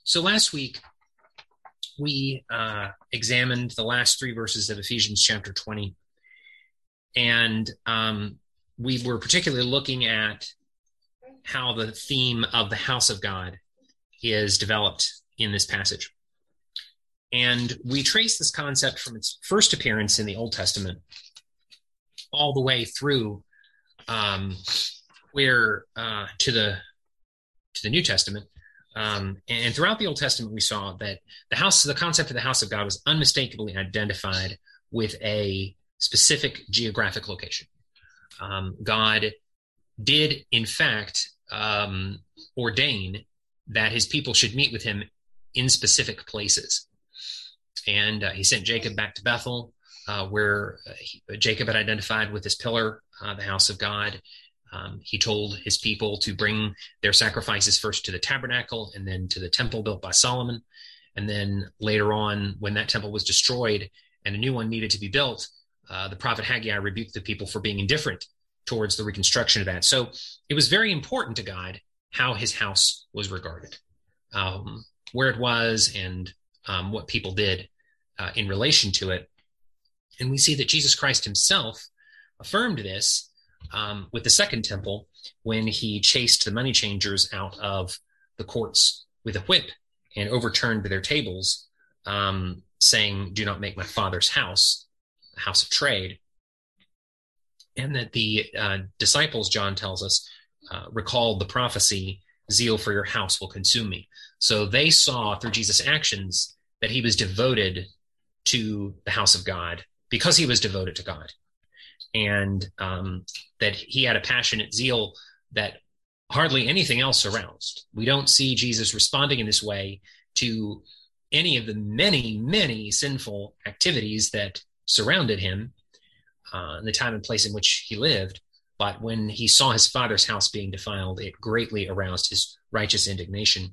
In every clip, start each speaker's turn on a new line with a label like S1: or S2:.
S1: So last week, we examined the last three verses of Ephesians chapter 20. And we were particularly looking at how the theme of the house of God is developed in this passage. And we trace this concept from its first appearance in the Old Testament all the way through to the New Testament. And throughout the Old Testament, we saw that the concept of the house of God was unmistakably identified with a specific geographic location. God did, in fact, ordain that his people should meet with him in specific places. And he sent Jacob back to Bethel, where Jacob had identified with this pillar, the house of God. He told his people to bring their sacrifices first to the tabernacle and then to the temple built by Solomon. And then later on, when that temple was destroyed and a new one needed to be built, the prophet Haggai rebuked the people for being indifferent towards the reconstruction of that. So it was very important to God how his house was regarded, where it was, and what people did in relation to it. And we see that Jesus Christ himself affirmed this with the second temple when he chased the money changers out of the courts with a whip and overturned their tables, saying, "Do not make my Father's house a house of trade." And that the disciples, John tells us, recalled the prophecy, "Zeal for your house will consume me." So they saw through Jesus' actions that he was devoted to the house of God because he was devoted to God. And that he had a passionate zeal that hardly anything else aroused. We don't see Jesus responding in this way to any of the many, many sinful activities that surrounded him in the time and place in which he lived. But when he saw his Father's house being defiled, it greatly aroused his righteous indignation.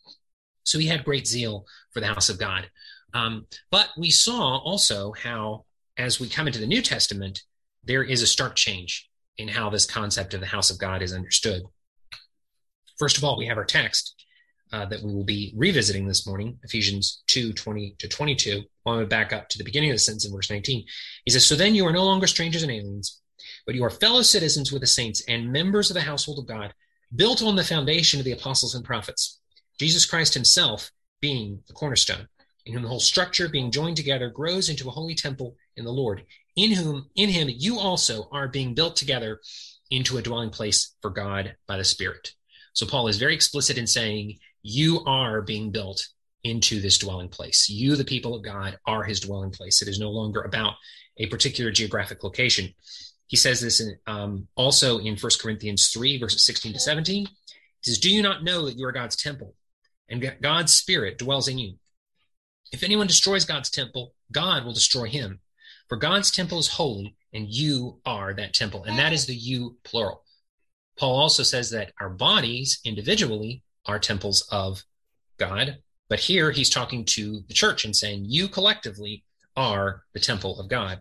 S1: So he had great zeal for the house of God. But we saw also how, as we come into the New Testament, there is a stark change in how this concept of the house of God is understood. First of all, we have our text that we will be revisiting this morning, Ephesians 2:20-22. I'm going to back up to the beginning of the sentence in verse 19. He says, "So then you are no longer strangers and aliens, but you are fellow citizens with the saints and members of the household of God, built on the foundation of the apostles and prophets, Jesus Christ himself being the cornerstone, in whom the whole structure being joined together grows into a holy temple in the Lord, in him you also are being built together into a dwelling place for God by the Spirit." So Paul is very explicit in saying, you are being built into this dwelling place. You, the people of God, are his dwelling place. It is no longer about a particular geographic location. He says this also in 1 Corinthians 3, verses 16-17. He says, "Do you not know that you are God's temple, and God's Spirit dwells in you? If anyone destroys God's temple, God will destroy him. For God's temple is holy, and you are that temple." And that is the you plural. Paul also says that our bodies individually are temples of God. But here he's talking to the church and saying, you collectively are the temple of God.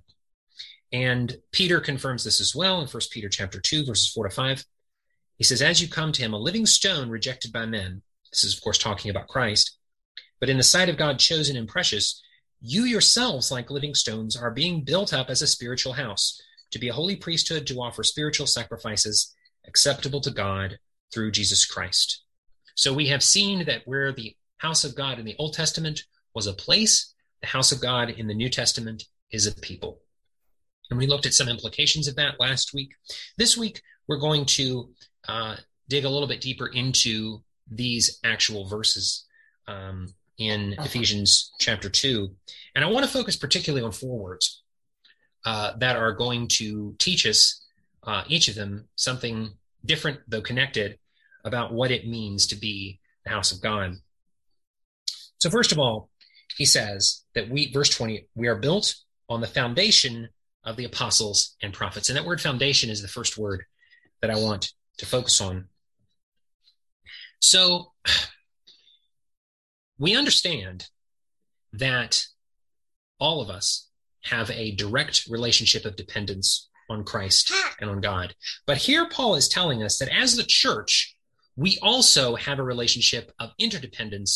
S1: And Peter confirms this as well in 1 Peter chapter 2, verses 4-5. He says, "As you come to him, a living stone rejected by men," this is, of course, talking about Christ, "but in the sight of God chosen and precious, you yourselves, like living stones, are being built up as a spiritual house, to be a holy priesthood, to offer spiritual sacrifices acceptable to God through Jesus Christ." So we have seen that where the house of God in the Old Testament was a place, the house of God in the New Testament is a people. And we looked at some implications of that last week. This week, we're going to dig a little bit deeper into these actual verses in Ephesians chapter 2. And I want to focus particularly on 4 words that are going to teach us, each of them, something different, though connected, about what it means to be the house of God. So first of all, he says that verse 20, we are built on the foundation of the apostles and prophets. And that word foundation is the first word that I want to focus on. So we understand that all of us have a direct relationship of dependence on Christ and on God. But here Paul is telling us that as the church, we also have a relationship of interdependence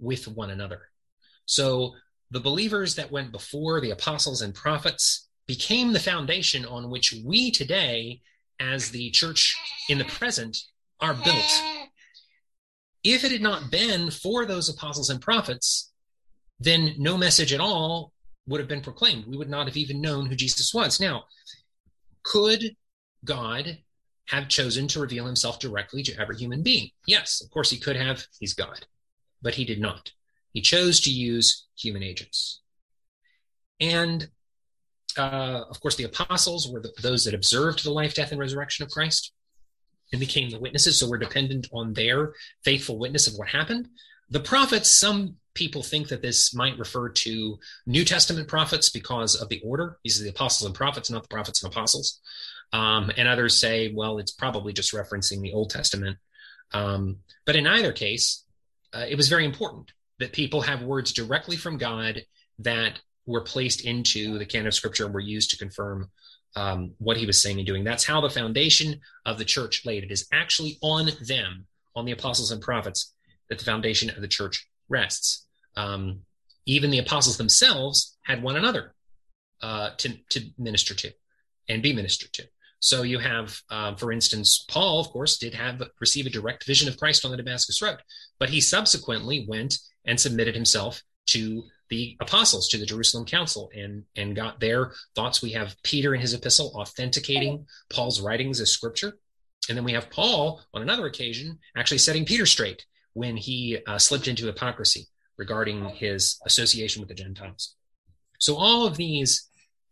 S1: with one another. So the believers that went before the apostles and prophets became the foundation on which we today, as the church in the present, are built. If it had not been for those apostles and prophets, then no message at all would have been proclaimed. We would not have even known who Jesus was. Now, could God have chosen to reveal himself directly to every human being? Yes, of course he could have. He's God. But he did not. He chose to use human agents. And, of course, the apostles were those that observed the life, death, and resurrection of Christ and became the witnesses, so we're dependent on their faithful witness of what happened. The prophets, some people think that this might refer to New Testament prophets because of the order. These are the apostles and prophets, not the prophets and apostles. And others say, well, it's probably just referencing the Old Testament. But in either case, it was very important that people have words directly from God that were placed into the canon of Scripture and were used to confirm what he was saying and doing. That's how the foundation of the church laid. It is actually on them, on the apostles and prophets, that the foundation of the church rests. Even the apostles themselves had one another to minister to and be ministered to. So you have, for instance, Paul, of course, did receive a direct vision of Christ on the Damascus Road, but he subsequently went and submitted himself to the apostles, to the Jerusalem Council, and got their thoughts. We have Peter in his epistle authenticating Paul's writings as scripture. And then we have Paul on another occasion actually setting Peter straight when he slipped into hypocrisy regarding his association with the Gentiles. So all of these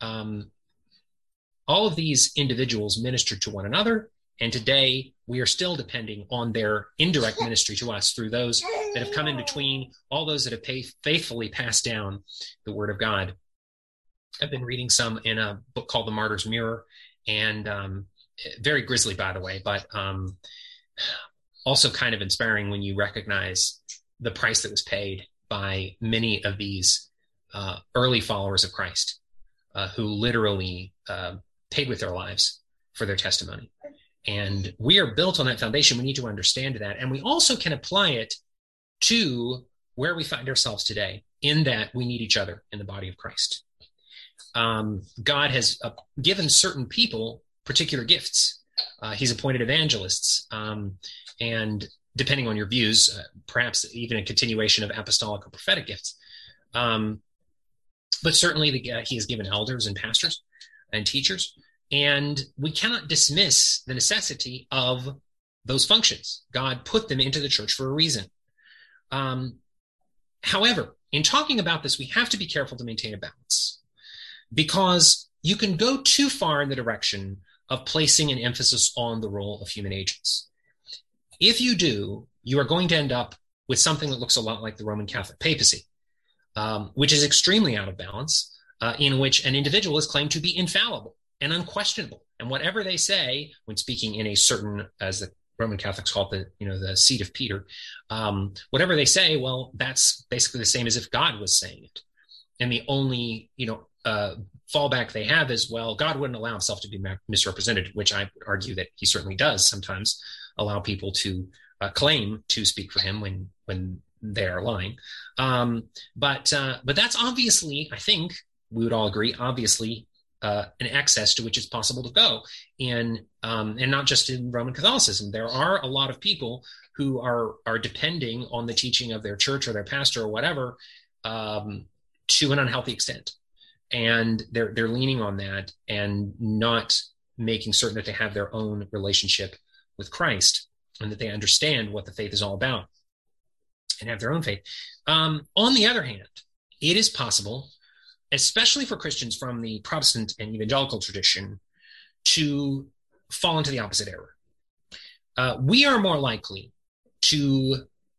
S1: individuals ministered to one another, and today we are still depending on their indirect ministry to us through those that have come in between, all those that have faithfully passed down the word of God. I've been reading some in a book called The Martyr's Mirror, and very grisly, by the way, but also kind of inspiring when you recognize the price that was paid by many of these early followers of Christ who literally paid with their lives for their testimony. And we are built on that foundation. We need to understand that. And we also can apply it to where we find ourselves today, in that we need each other in the body of Christ. God has given certain people particular gifts. He's appointed evangelists, and depending on your views, perhaps even a continuation of apostolic or prophetic gifts. But certainly he has given elders and pastors and teachers. And we cannot dismiss the necessity of those functions. God put them into the church for a reason. However, in talking about this, we have to be careful to maintain a balance, because you can go too far in the direction of placing an emphasis on the role of human agents. If you do, you are going to end up with something that looks a lot like the Roman Catholic papacy, which is extremely out of balance, in which an individual is claimed to be infallible and unquestionable. And whatever they say when speaking in a certain, as the Roman Catholics call it, the seat of Peter, whatever they say, well, that's basically the same as if God was saying it. And the only, fallback they have is, well, God wouldn't allow himself to be misrepresented, which I would argue that he certainly does sometimes allow people to claim to speak for him when they are lying. But that's obviously, I think we would all agree, obviously an excess to which it's possible to go and not just in Roman Catholicism. There are a lot of people who are depending on the teaching of their church or their pastor or whatever to an unhealthy extent. And they're leaning on that and not making certain that they have their own relationship with Christ and that they understand what the faith is all about and have their own faith. On the other hand, it is possible, especially for Christians from the Protestant and evangelical tradition, to fall into the opposite error. We are more likely to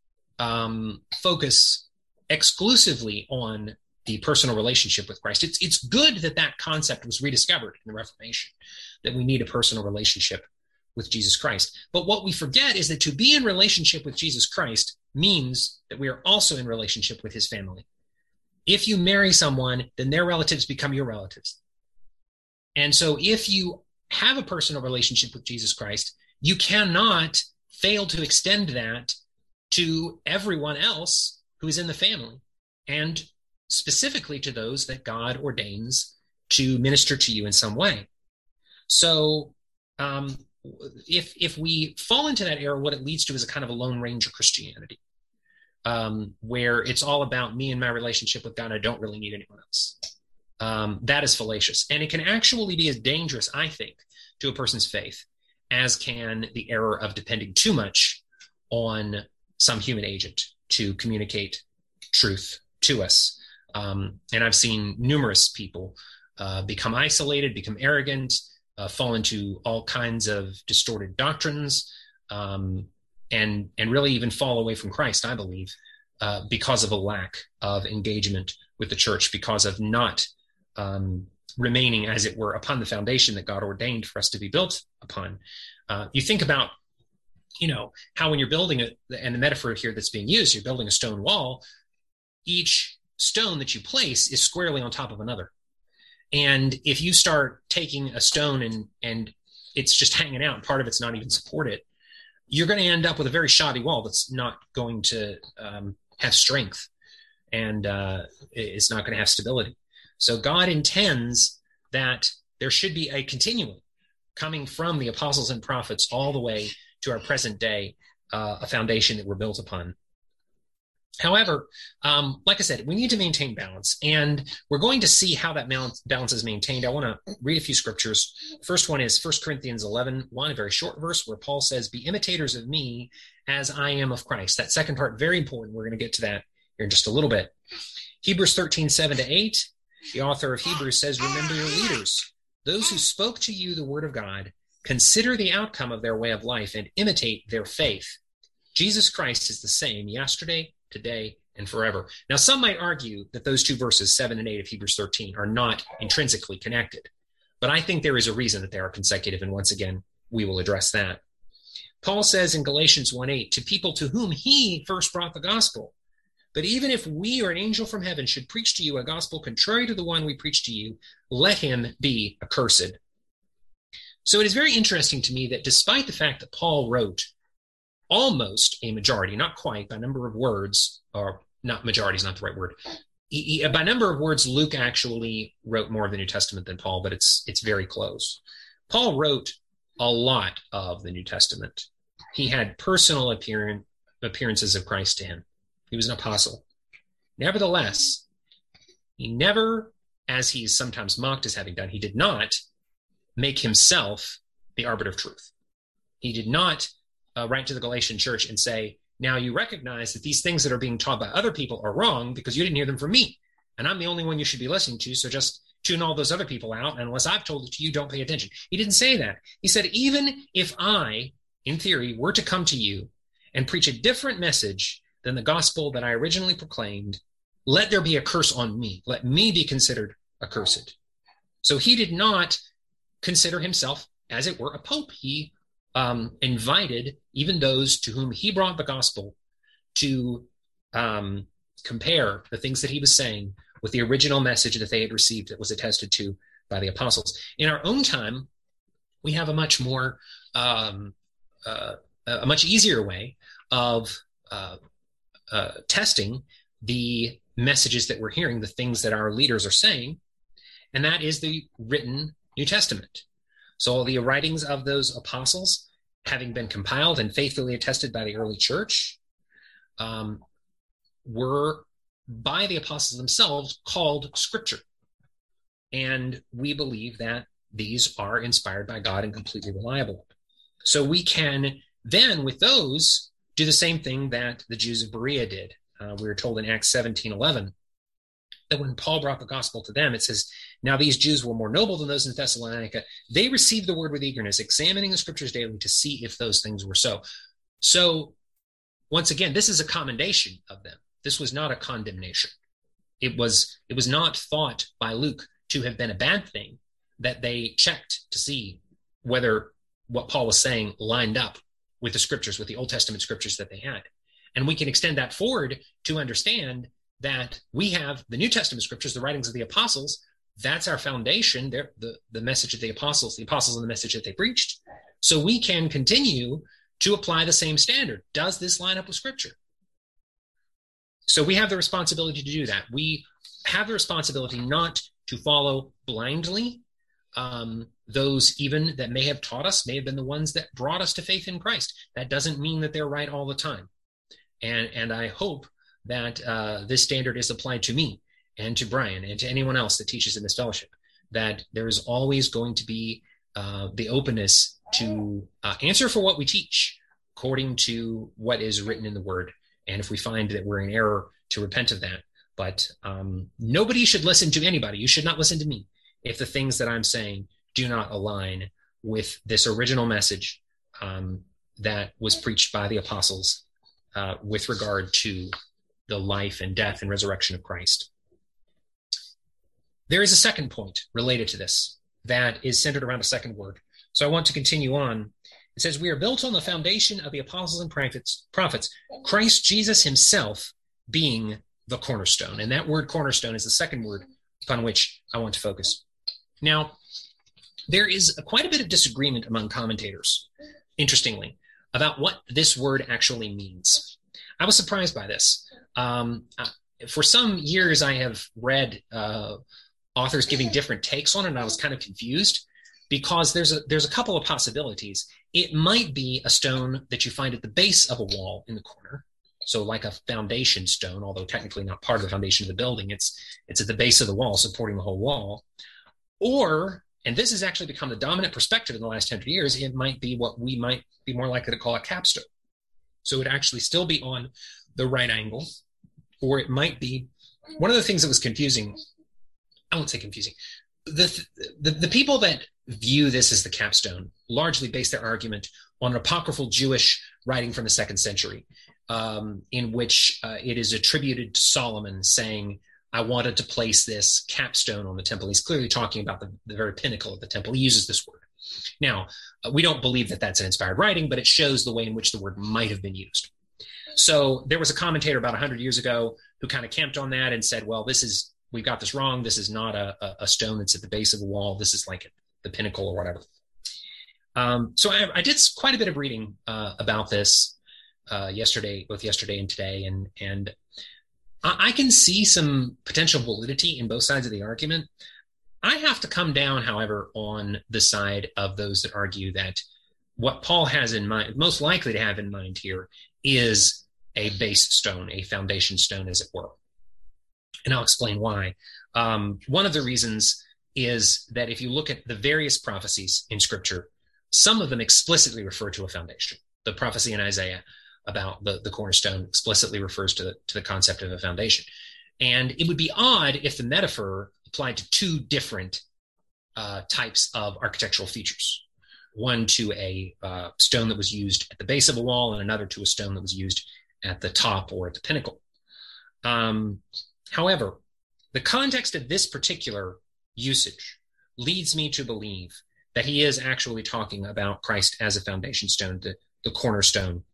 S1: focus exclusively on the personal relationship with Christ. It's good that concept was rediscovered in the Reformation, that we need a personal relationship with Jesus Christ. But what we forget is that to be in relationship with Jesus Christ means that we are also in relationship with his family. If you marry someone, then their relatives become your relatives. And so if you have a personal relationship with Jesus Christ, you cannot fail to extend that to everyone else who is in the family, and specifically to those that God ordains to minister to you in some way. So if we fall into that error, what it leads to is a kind of a Lone Ranger Christianity, where it's all about me and my relationship with God. I don't really need anyone else. That is fallacious. And it can actually be as dangerous, I think, to a person's faith as can the error of depending too much on some human agent to communicate truth to us. And I've seen numerous people become isolated, become arrogant, fall into all kinds of distorted doctrines, and really even fall away from Christ, I believe, because of a lack of engagement with the church, because of not remaining, as it were, upon the foundation that God ordained for us to be built upon. You think about, how when you're building it, and the metaphor here that's being used, you're building a stone wall, each stone that you place is squarely on top of another. And if you start taking a stone and it's just hanging out, and part of it's not even supported, you're going to end up with a very shoddy wall that's not going to have strength, and it's not going to have stability. So God intends that there should be a continuum coming from the apostles and prophets all the way to our present day, a foundation that we're built upon. However, like I said, we need to maintain balance, and we're going to see how that balance is maintained. I want to read a few scriptures. First one is 1 Corinthians 11:1, a very short verse where Paul says, "Be imitators of me as I am of Christ." That second part, very important. We're going to get to that here in just a little bit. Hebrews 13:7-8, the author of Hebrews says, "Remember your leaders, those who spoke to you the word of God. Consider the outcome of their way of life and imitate their faith. Jesus Christ is the same yesterday, today, and forever." Now, some might argue that those two verses, 7 and 8 of Hebrews 13, are not intrinsically connected. But I think there is a reason that they are consecutive, and once again, we will address that. Paul says in Galatians 1:8, "To people to whom he first brought the gospel. But even if we or an angel from heaven should preach to you a gospel contrary to the one we preach to you, let him be accursed." So it is very interesting to me that despite the fact that Paul wrote almost a majority, not quite, by number of words, or not majority is not the right word. By number of words, Luke actually wrote more of the New Testament than Paul, but it's very close. Paul wrote a lot of the New Testament. He had personal appearances of Christ to him. He was an apostle. Nevertheless, he never, as he is sometimes mocked as having done, he did not make himself the arbiter of truth. He did not write to the Galatian church and say, "Now you recognize that these things that are being taught by other people are wrong because you didn't hear them from me. And I'm the only one you should be listening to, so just tune all those other people out. And unless I've told it to you, don't pay attention." He didn't say that. He said, even if I, in theory, were to come to you and preach a different message than the gospel that I originally proclaimed, let there be a curse on me. Let me be considered accursed. So he did not consider himself, as it were, a pope. He invited even those to whom he brought the gospel to compare the things that he was saying with the original message that they had received that was attested to by the apostles. In our own time, we have a much more, a much easier way of testing the messages that we're hearing, the things that our leaders are saying, and that is the written New Testament. So the writings of those apostles, having been compiled and faithfully attested by the early church, were by the apostles themselves called Scripture. And we believe that these are inspired by God and completely reliable. So we can then, with those, do the same thing that the Jews of Berea did. We were told in Acts 17:11 that when Paul brought the gospel to them, it says, "Now these Jews were more noble than those in Thessalonica. They received the word with eagerness, examining the scriptures daily to see if those things were so." So once again, this is a commendation of them. This was not a condemnation. It was not thought by Luke to have been a bad thing that they checked to see whether what Paul was saying lined up with the scriptures, with the Old Testament scriptures that they had. And we can extend that forward to understand that we have the New Testament scriptures, the writings of the apostles. That's our foundation. They're the message of the apostles and the message that they preached. So we can continue to apply the same standard. Does this line up with scripture? So we have the responsibility to do that. We have the responsibility not to follow blindly those even that may have taught us, may have been the ones that brought us to faith in Christ. That doesn't mean that they're right all the time. And I hope that this standard is applied to me and to Brian and to anyone else that teaches in this fellowship, that there is always going to be the openness to answer for what we teach according to what is written in the Word. And if we find that we're in error, to repent of that. But nobody should listen to anybody. You should not listen to me if the things that I'm saying do not align with this original message that was preached by the apostles with regard to the life and death and resurrection of Christ. There is a second point related to this that is centered around a second word. So I want to continue on. It says, we are built on the foundation of the apostles and prophets, Christ Jesus himself being the cornerstone. And that word cornerstone is the second word upon which I want to focus. Now, there is quite a bit of disagreement among commentators, interestingly, about what this word actually means. I was surprised by this. For some years, I have read authors giving different takes on it, and I was kind of confused because there's a couple of possibilities. It might be a stone that you find at the base of a wall in the corner, so like a foundation stone, although technically not part of the foundation of the building. It's at the base of the wall, supporting the whole wall. Or, and this has actually become the dominant perspective in the last 100 years, it might be what we might be more likely to call a capstone. So it would actually still be on the right angle, or it might be one of the things that was confusing. I won't say confusing. The people that view this as the capstone largely base their argument on an apocryphal Jewish writing from the 2nd century, in which it is attributed to Solomon saying, I wanted to place this capstone on the temple. He's clearly talking about the very pinnacle of the temple. He uses this word. Now, we don't believe that that's an inspired writing, but it shows the way in which the word might have been used. So there was a commentator about 100 years ago who kind of camped on that and said, well, we've got this wrong. This is not a stone that's at the base of a wall. This is like the pinnacle or whatever. So I did quite a bit of reading about this yesterday and today, and I can see some potential validity in both sides of the argument. I have to come down, however, on the side of those that argue that what Paul has in mind, most likely to have in mind here, is a base stone, a foundation stone, as it were. And I'll explain why. One of the reasons is that if you look at the various prophecies in Scripture, some of them explicitly refer to a foundation. The prophecy in Isaiah about the cornerstone explicitly refers to the concept of a foundation. And it would be odd if the metaphor applied to two different types of architectural features. One to a stone that was used at the base of a wall and another to a stone that was used at the top or at the pinnacle. However, the context of this particular usage leads me to believe that he is actually talking about Christ as a foundation stone, the cornerstone.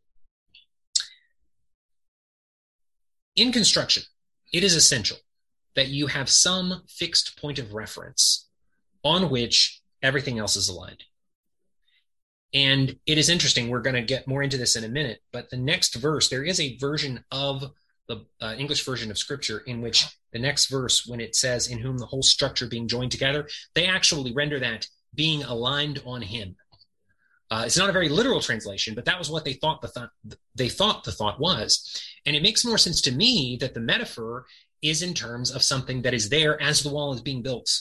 S1: In construction, it is essential that you have some fixed point of reference on which everything else is aligned. And it is interesting, we're going to get more into this in a minute, but the next verse, there is a version of the English version of Scripture in which the next verse, when it says, in whom the whole structure being joined together, they actually render that being aligned on him. It's not a very literal translation, but that was what they thought the thought was. And it makes more sense to me that the metaphor is in terms of something that is there as the wall is being built.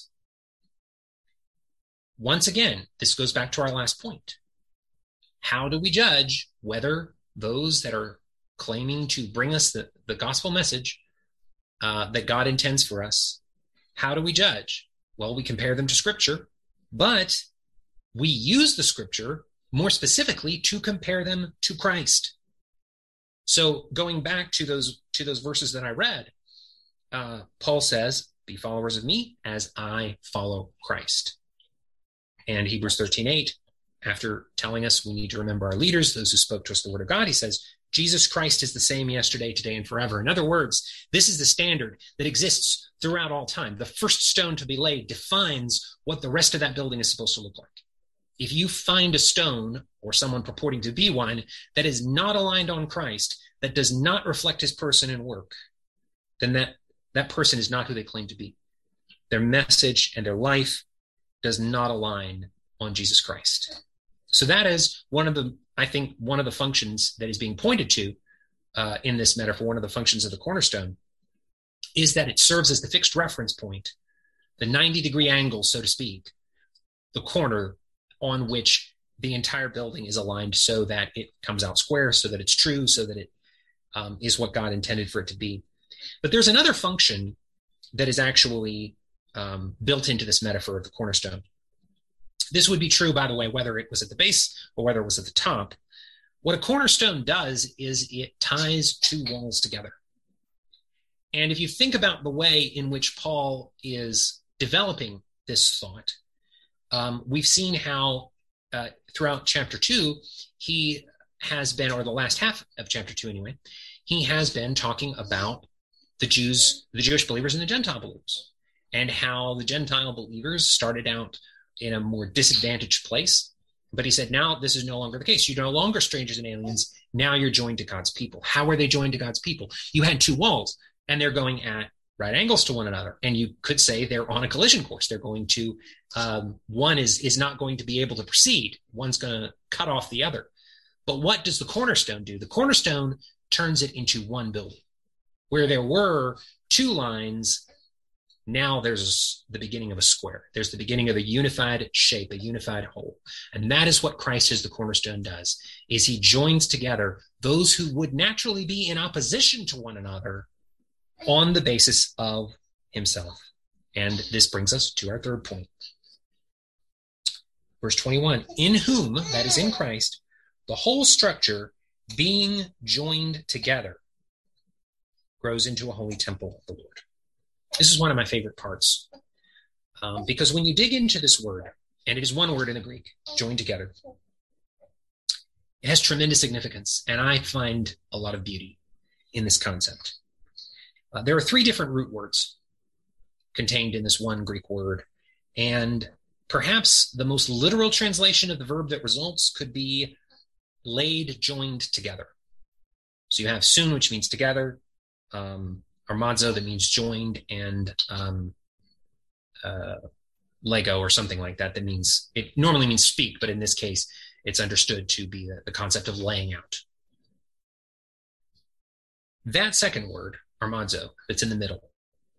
S1: Once again, this goes back to our last point. How do we judge whether those that are claiming to bring us the gospel message that God intends for us, how do we judge? Well, we compare them to Scripture, but we use the Scripture more specifically to compare them to Christ. So going back to those verses that I read, Paul says, be followers of me as I follow Christ. And Hebrews 13:8, after telling us we need to remember our leaders, those who spoke to us the word of God, he says, Jesus Christ is the same yesterday, today, and forever. In other words, this is the standard that exists throughout all time. The first stone to be laid defines what the rest of that building is supposed to look like. If you find a stone or someone purporting to be one that is not aligned on Christ, that does not reflect his person and work, then that person is not who they claim to be. Their message and their life does not align on Jesus Christ. So that is one of the functions that is being pointed to in this metaphor, one of the functions of the cornerstone, is that it serves as the fixed reference point, the 90-degree angle, so to speak, the corner on which the entire building is aligned so that it comes out square, so that it's true, so that it is what God intended for it to be. But there's another function that is actually built into this metaphor of the cornerstone. This would be true, by the way, whether it was at the base or whether it was at the top. What a cornerstone does is it ties two walls together. And if you think about the way in which Paul is developing this thought, we've seen how throughout chapter 2, he has been, or the last half of chapter 2 anyway, he has been talking about the Jews, the Jewish believers and the Gentile believers, and how the Gentile believers started out in a more disadvantaged place. But he said, now this is no longer the case. You're no longer strangers and aliens. Now you're joined to God's people. How are they joined to God's people? You had two walls, and they're going at right angles to one another. And you could say they're on a collision course. They're going to, one is not going to be able to proceed. One's going to cut off the other. But what does the cornerstone do? The cornerstone turns it into one building. Where there were two lines, now there's the beginning of a square. There's the beginning of a unified shape, a unified whole. And that is what Christ as the cornerstone does, is he joins together those who would naturally be in opposition to one another on the basis of himself. And this brings us to our third point. Verse 21, in whom, that is in Christ, the whole structure being joined together grows into a holy temple of the Lord. This is one of my favorite parts because when you dig into this word, and it is one word in the Greek, joined together, it has tremendous significance, and I find a lot of beauty in this concept. There are three different root words contained in this one Greek word, and perhaps the most literal translation of the verb that results could be laid joined together. So you have sun, which means together, armazo, that means joined, and lego or something like that, that means, it normally means speak, but in this case it's understood to be the concept of laying out. That second word, armazo, that's in the middle,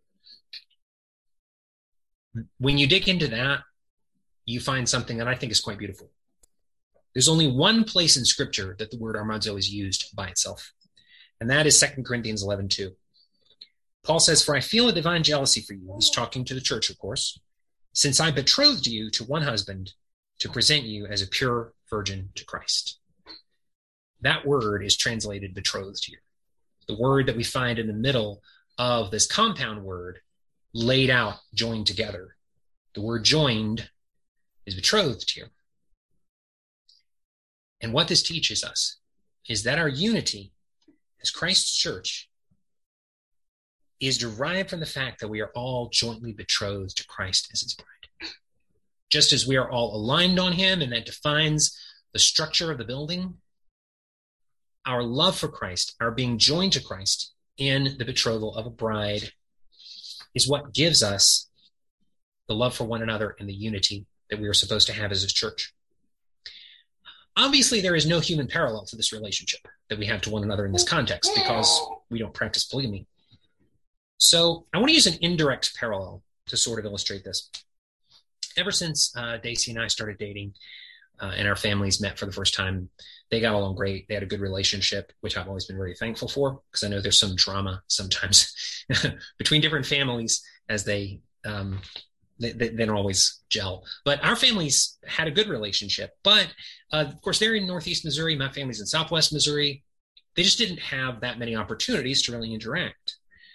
S1: when you dig into that, you find something that I think is quite beautiful. There's only one place in Scripture that the word armazo is used by itself, and that is 2 Corinthians 11:2. Paul says, for I feel a divine jealousy for you. He's talking to the church, of course, since I betrothed you to one husband to present you as a pure virgin to Christ. That word is translated betrothed here. The word that we find in the middle of this compound word, laid out, joined together. The word joined is betrothed here. And what this teaches us is that our unity as Christ's church is derived from the fact that we are all jointly betrothed to Christ as his bride. Just as we are all aligned on him, and that defines the structure of the building, our love for Christ, our being joined to Christ in the betrothal of a bride, is what gives us the love for one another and the unity that we are supposed to have as a church. Obviously, there is no human parallel to this relationship that we have to one another in this context because we don't practice polygamy. So I want to use an indirect parallel to sort of illustrate this. Ever since Daisy and I started dating and our families met for the first time, they got along great. They had a good relationship, which I've always been very thankful for, because I know there's some drama sometimes between different families as they don't always gel. But our families had a good relationship. But of course, they're in Northeast Missouri. My family's in Southwest Missouri. They just didn't have that many opportunities to really interact.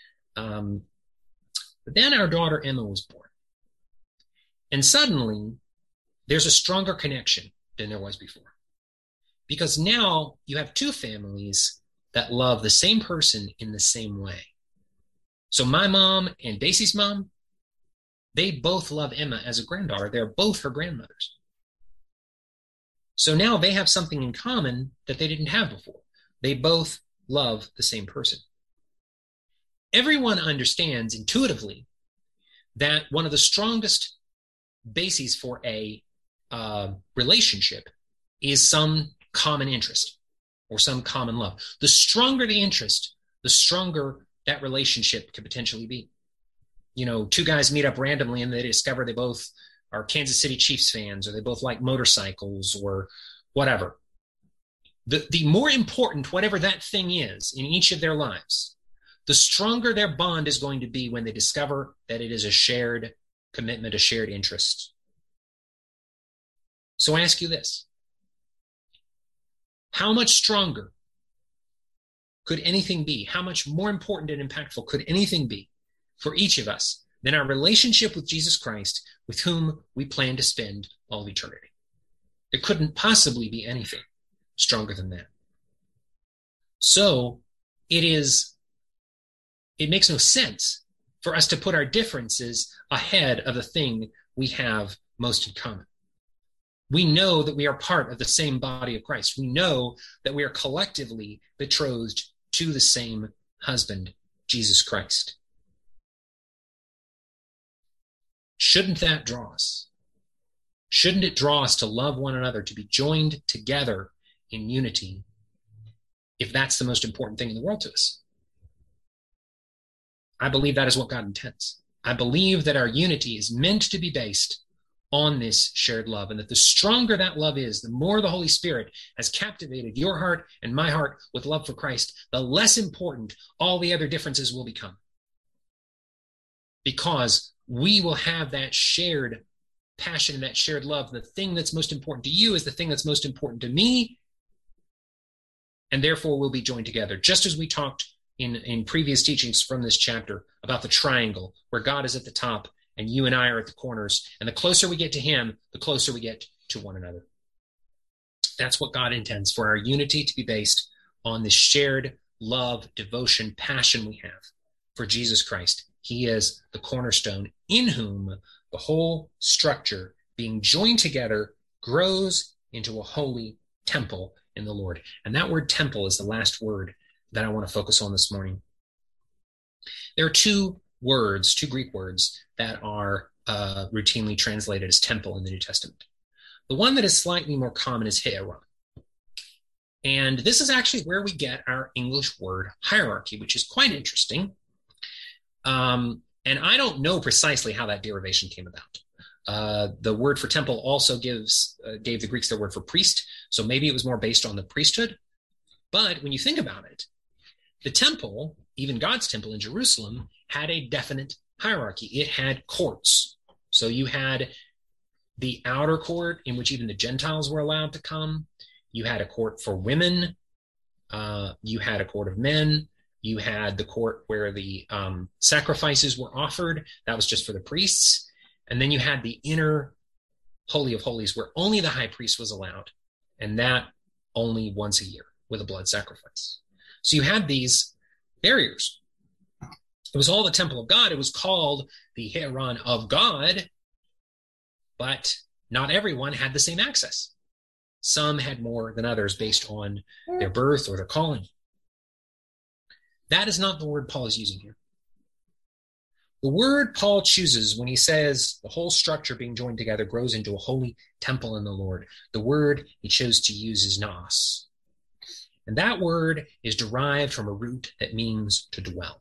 S1: But then our daughter Emma was born. And suddenly, there's a stronger connection than there was before. Because now you have two families that love the same person in the same way. So my mom and Daisy's mom, they both love Emma as a granddaughter. They're both her grandmothers. So now they have something in common that they didn't have before. They both love the same person. everyone understands intuitively that one of the strongest bases for a relationship is some common interest or some common love. The stronger the interest, the stronger that relationship could potentially be. You know, two guys meet up randomly and they discover they both are Kansas City Chiefs fans, or they both like motorcycles or whatever. The more important whatever that thing is in each of their lives, the stronger their bond is going to be when they discover that it is a shared commitment, a shared interest. So I ask you this: how much stronger could anything be? How much more important and impactful could anything be for each of us than our relationship with Jesus Christ, with whom we plan to spend all of eternity? There couldn't possibly be anything stronger than that. So it makes no sense for us to put our differences ahead of the thing we have most in common. We know that we are part of the same body of Christ. We know that we are collectively betrothed to the same husband, Jesus Christ. Shouldn't that draw us? Shouldn't it draw us to love one another, to be joined together in unity, if that's the most important thing in the world to us? I believe that is what God intends. I believe that our unity is meant to be based on this shared love, and that the stronger that love is, the more the Holy Spirit has captivated your heart and my heart with love for Christ, the less important all the other differences will become. Because we will have that shared passion and that shared love. The thing that's most important to you is the thing that's most important to me, and therefore we'll be joined together. Just as we talked in previous teachings from this chapter about the triangle, where God is at the top and you and I are at the corners, and the closer we get to him, the closer we get to one another. That's what God intends, for our unity to be based on this shared love, devotion, passion we have for Jesus Christ. He is the cornerstone in whom the whole structure, being joined together, grows into a holy temple in the Lord. And that word temple is the last word that I want to focus on this morning. There are two Greek words that are routinely translated as temple in the New Testament. The one that is slightly more common is hieron. And this is actually where we get our English word hierarchy, which is quite interesting. And I don't know precisely how that derivation came about. The word for temple also gave the Greeks their word for priest, so maybe it was more based on the priesthood. But when you think about it, the temple, even God's temple in Jerusalem, had a definite hierarchy. It had courts. So you had the outer court in which even the Gentiles were allowed to come. You had a court for women. You had a court of men. You had the court where the sacrifices were offered. That was just for the priests. And then you had the inner Holy of Holies, where only the high priest was allowed, and that only once a year with a blood sacrifice. So you had these barriers. It was all the temple of God. It was called the hieron of God, but not everyone had the same access. Some had more than others based on their birth or their calling. That is not the word Paul is using here. The word Paul chooses when he says the whole structure being joined together grows into a holy temple in the Lord, the word he chose to use is naos. And that word is derived from a root that means to dwell.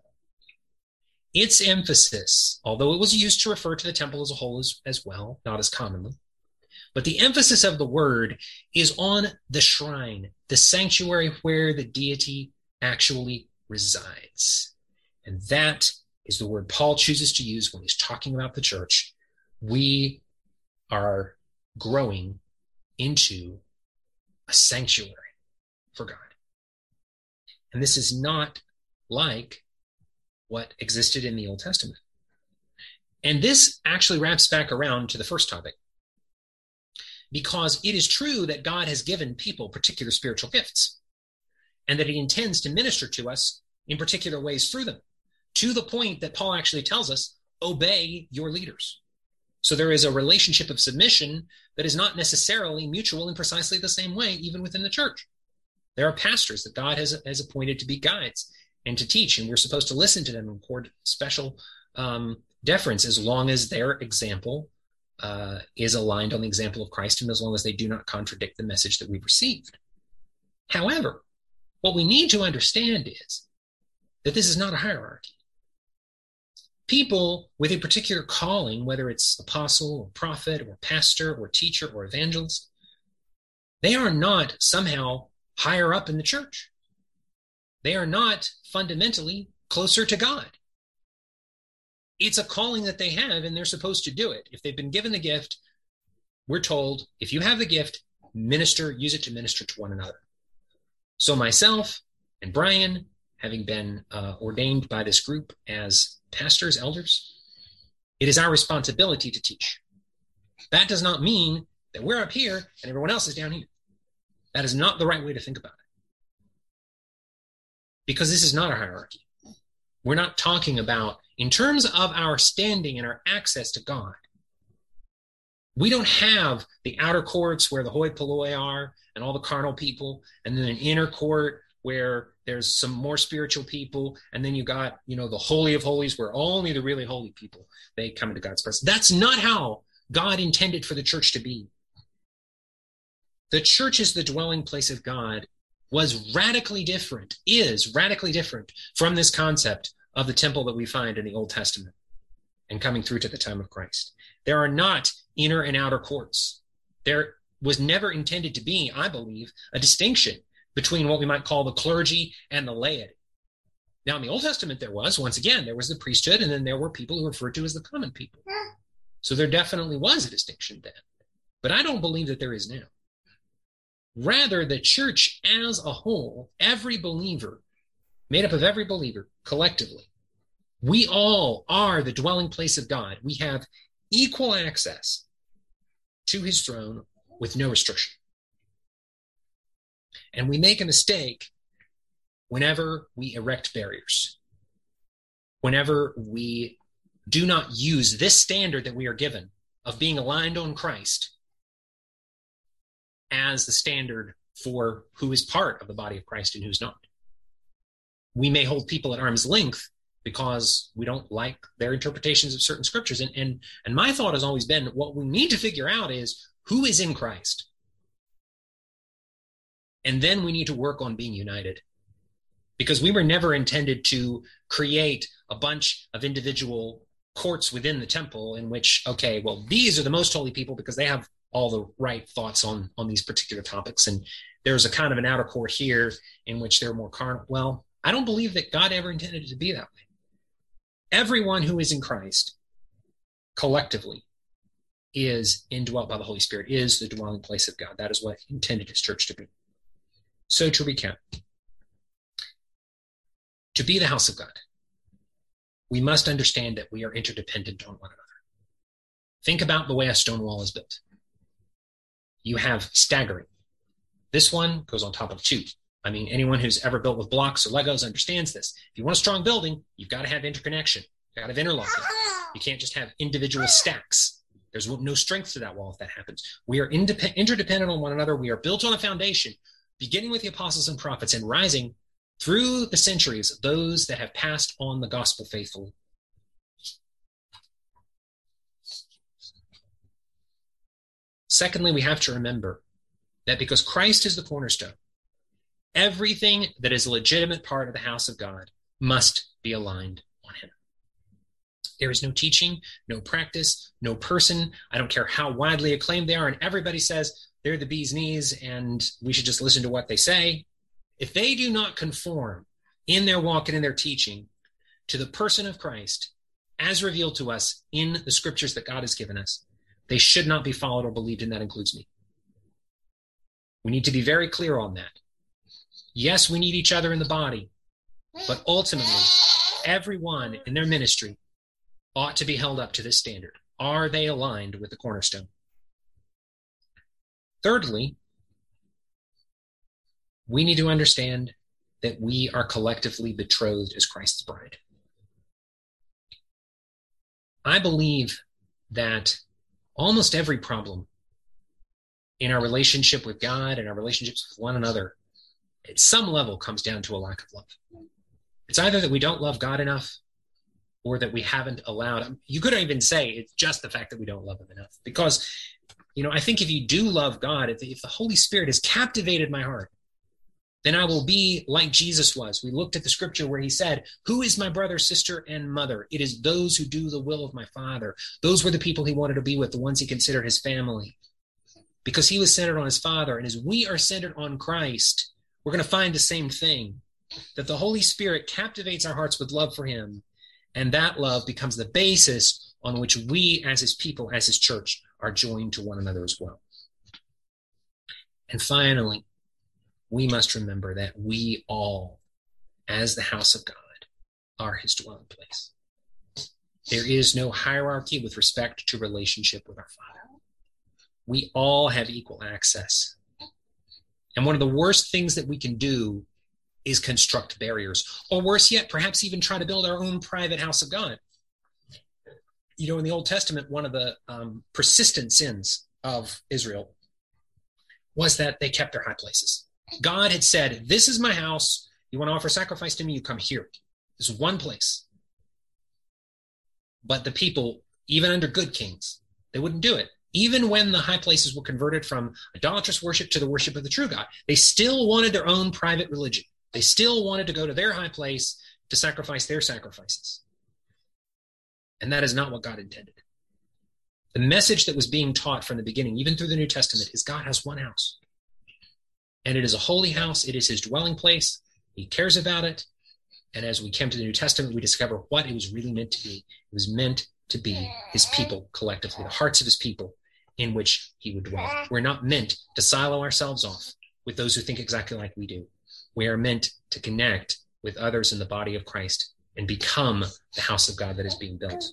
S1: Its emphasis, although it was used to refer to the temple as a whole as well, not as commonly, but the emphasis of the word is on the shrine, the sanctuary where the deity actually resides. And that is the word Paul chooses to use when he's talking about the church. We are growing into a sanctuary for God. And this is not like what existed in the Old Testament. And this actually wraps back around to the first topic, because it is true that God has given people particular spiritual gifts, and that he intends to minister to us in particular ways through them, to the point that Paul actually tells us, obey your leaders. So there is a relationship of submission that is not necessarily mutual in precisely the same way, even within the church. There are pastors that God has appointed to be guides, and to teach, and we're supposed to listen to them and accord special deference as long as their example is aligned on the example of Christ, and as long as they do not contradict the message that we've received. However, what we need to understand is that this is not a hierarchy. People with a particular calling, whether it's apostle or prophet or pastor or teacher or evangelist, they are not somehow higher up in the church. They are not fundamentally closer to God. It's a calling that they have, and they're supposed to do it. If they've been given the gift, we're told, if you have the gift, minister, use it to minister to one another. So myself and Brian, having been ordained by this group as pastors, elders, it is our responsibility to teach. That does not mean that we're up here and everyone else is down here. That is not the right way to think about it. Because this is not a hierarchy. We're not talking about, in terms of our standing and our access to God, we don't have the outer courts where the hoi polloi are and all the carnal people, and then an inner court where there's some more spiritual people, and then you got, the Holy of Holies where only the really holy people, they come into God's presence. That's not how God intended for the church to be. The church is the dwelling place of God, is radically different from this concept of the temple that we find in the Old Testament and coming through to the time of Christ. There are not inner and outer courts. There was never intended to be, I believe, a distinction between what we might call the clergy and the laity. Now, in the Old Testament, there was the priesthood, and then there were people who were referred to as the common people. So there definitely was a distinction then. But I don't believe that there is now. Rather, the church as a whole, every believer, made up of every believer collectively, we all are the dwelling place of God. We have equal access to his throne with no restriction. And we make a mistake whenever we erect barriers, whenever we do not use this standard that we are given of being aligned on Christ as the standard for who is part of the body of Christ and who's not. We may hold people at arm's length because we don't like their interpretations of certain scriptures. And my thought has always been, what we need to figure out is who is in Christ. And then we need to work on being united, because we were never intended to create a bunch of individual courts within the temple in which, okay, well, these are the most holy people because they have all the right thoughts on these particular topics. And there's a kind of an outer court here in which they're more carnal. Well, I don't believe that God ever intended it to be that way. Everyone who is in Christ collectively is indwelt by the Holy Spirit, is the dwelling place of God. That is what he intended his church to be. So to recap, to be the house of God, we must understand that we are interdependent on one another. Think about the way a stone wall is built. You have staggering. This one goes on top of two. I mean, anyone who's ever built with blocks or Legos understands this. If you want a strong building, you've got to have interconnection. You've got to have interlocking. You can't just have individual stacks. There's no strength to that wall if that happens. We are interdependent on one another. We are built on a foundation, beginning with the apostles and prophets and rising through the centuries, those that have passed on the gospel faithfully. Secondly, we have to remember that because Christ is the cornerstone, everything that is a legitimate part of the house of God must be aligned on him. There is no teaching, no practice, no person. I don't care how widely acclaimed they are, and everybody says they're the bee's knees and we should just listen to what they say. If they do not conform in their walk and in their teaching to the person of Christ as revealed to us in the scriptures that God has given us, they should not be followed or believed, and that includes me. We need to be very clear on that. Yes, we need each other in the body, but ultimately, everyone in their ministry ought to be held up to this standard. Are they aligned with the cornerstone? Thirdly, we need to understand that we are collectively betrothed as Christ's bride. I believe that almost every problem in our relationship with God and our relationships with one another at some level comes down to a lack of love. It's either that we don't love God enough or that we haven't allowed him. You couldn't even say it's just the fact that we don't love him enough. Because, I think if you do love God, if the Holy Spirit has captivated my heart, then I will be like Jesus was. We looked at the scripture where he said, who is my brother, sister, and mother? It is those who do the will of my Father. Those were the people he wanted to be with, the ones he considered his family, because he was centered on his Father. And as we are centered on Christ, we're going to find the same thing, that the Holy Spirit captivates our hearts with love for him. And that love becomes the basis on which we as his people, as his church, are joined to one another as well. And finally, we must remember that we all, as the house of God, are his dwelling place. There is no hierarchy with respect to relationship with our Father. We all have equal access. And one of the worst things that we can do is construct barriers, or worse yet, perhaps even try to build our own private house of God. In the Old Testament, one of the persistent sins of Israel was that they kept their high places. God had said, this is my house. You want to offer sacrifice to me? You come here. This is one place. But the people, even under good kings, they wouldn't do it. Even when the high places were converted from idolatrous worship to the worship of the true God, they still wanted their own private religion. They still wanted to go to their high place to sacrifice their sacrifices. And that is not what God intended. The message that was being taught from the beginning, even through the New Testament, is God has one house. And it is a holy house. It is his dwelling place. He cares about it. And as we came to the New Testament, we discover what it was really meant to be. It was meant to be his people collectively, the hearts of his people in which he would dwell. We're not meant to silo ourselves off with those who think exactly like we do. We are meant to connect with others in the body of Christ and become the house of God that is being built.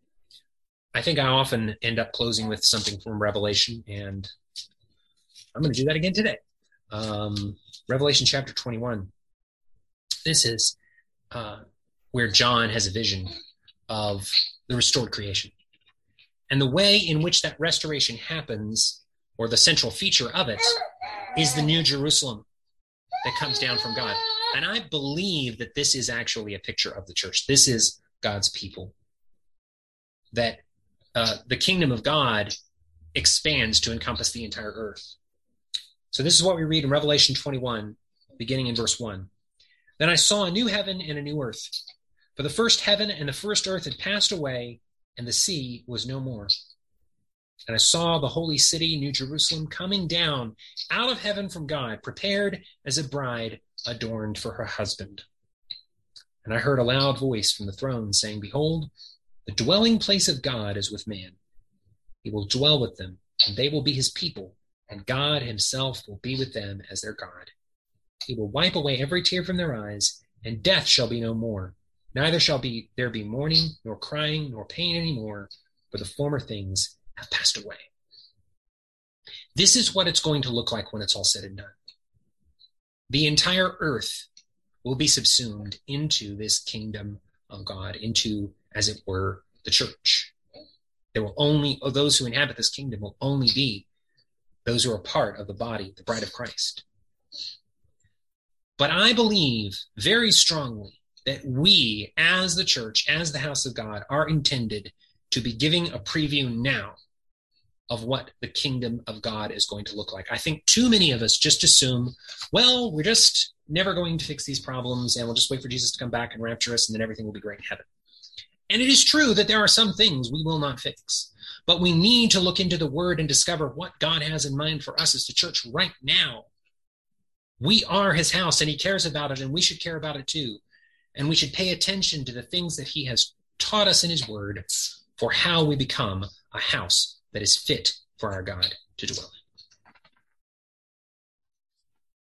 S1: I think I often end up closing with something from Revelation, and I'm going to do that again today. Revelation chapter 21. This is where John has a vision of the restored creation. And the way in which that restoration happens, or the central feature of it, is the New Jerusalem that comes down from God. And I believe that this is actually a picture of the church. This is God's people. That the kingdom of God expands to encompass the entire earth. So this is what we read in Revelation 21, beginning in verse 1. Then I saw a new heaven and a new earth. For the first heaven and the first earth had passed away, and the sea was no more. And I saw the holy city, New Jerusalem, coming down out of heaven from God, prepared as a bride adorned for her husband. And I heard a loud voice from the throne saying, behold, the dwelling place of God is with man. He will dwell with them, and they will be his people, and God himself will be with them as their God. He will wipe away every tear from their eyes, and death shall be no more. Neither shall there be mourning, nor crying, nor pain any more, for the former things have passed away. This is what it's going to look like when it's all said and done. The entire earth will be subsumed into this kingdom of God, into, as it were, the church. There will only, those who inhabit this kingdom will only be those who are part of the body, the bride of Christ. But I believe very strongly that we, as the church, as the house of God, are intended to be giving a preview now of what the kingdom of God is going to look like. I think too many of us just assume, well, we're just never going to fix these problems, and we'll just wait for Jesus to come back and rapture us, and then everything will be great in heaven. And it is true that there are some things we will not fix, but we need to look into the Word and discover what God has in mind for us as the church right now. We are his house, and he cares about it, and we should care about it too. And we should pay attention to the things that he has taught us in his word for how we become a house that is fit for our God to dwell in.